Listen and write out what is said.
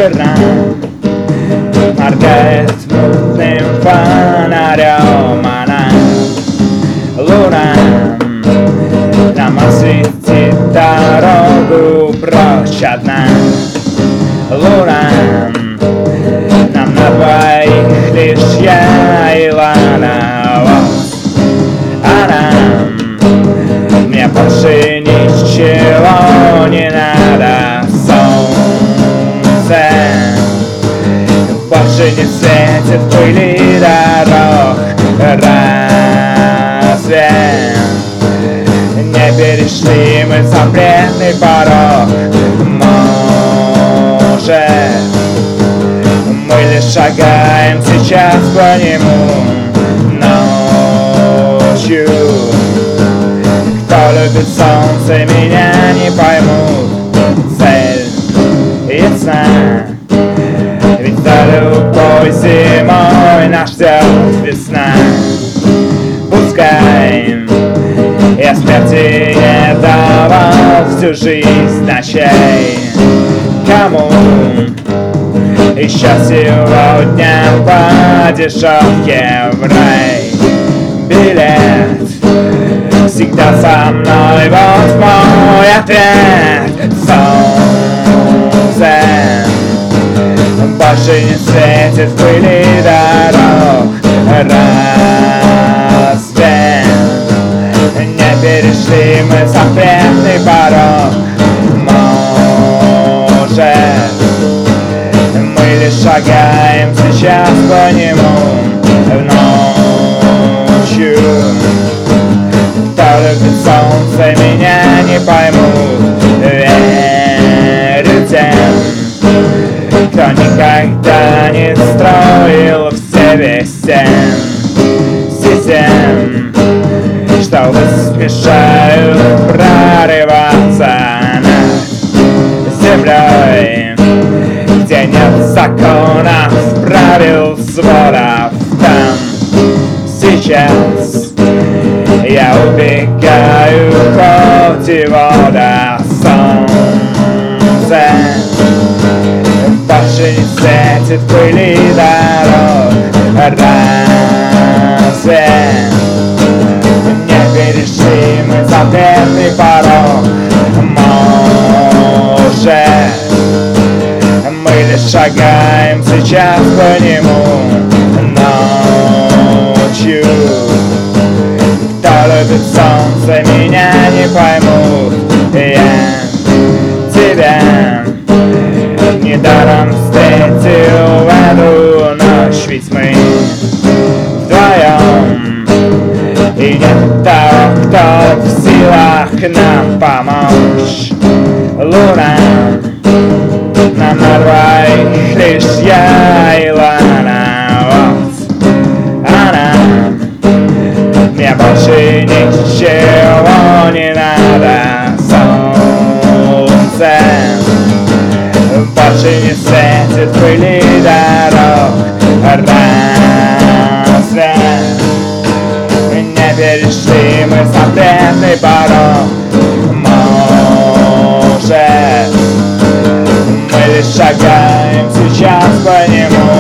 нам моргает мутным фонарем, она луна нам осветит дорогу прочь одна. Луна нам на двоих лишь я и Лана. А нам мне больше ничего не надо. Солнце больше не светит пыли дорог. Разве не перешли мы запретный порог? Может, мы лишь шагаем сейчас по нему ночью. Кто любит солнце, меня не поймут. Цель ясна, ведь за любой зимой нас ждет весна. Пускай я смерти не давал всю жизнь ночей. Кому еще сегодня по дешевке в рай билет? Всегда со мной, вот мой ответ. Солнце больше не светит пыли дорог. Разве не перешли мы запретный порог? Может, мы лишь шагаем сейчас по нему ночью. Кто любит солнце, меня не поймут. Верю тем, кто никогда не строил в себе стен, систем, что смешают прорываться над землей, где нет законов, правил, сводов. Там сейчас я убегаю хоть и вода. Солнце больше не светит пыли дорог. Разве не перешли мы запретный порог? Может, мы лишь шагаем сейчас по нему ночью. Кто любит солнце, меня не поймут. Я тебя недаром встретил в эту ночь, ведь мы вдвоем, и нет того, кто в силах нам помочь. Луна нам на двоих лишь я и Лана. Вот она, мне больше ничего не надо. Солнце больше не светит пыли дорог. Разве не перешли мы запретный порог? Может, мы лишь шагаем сейчас по нему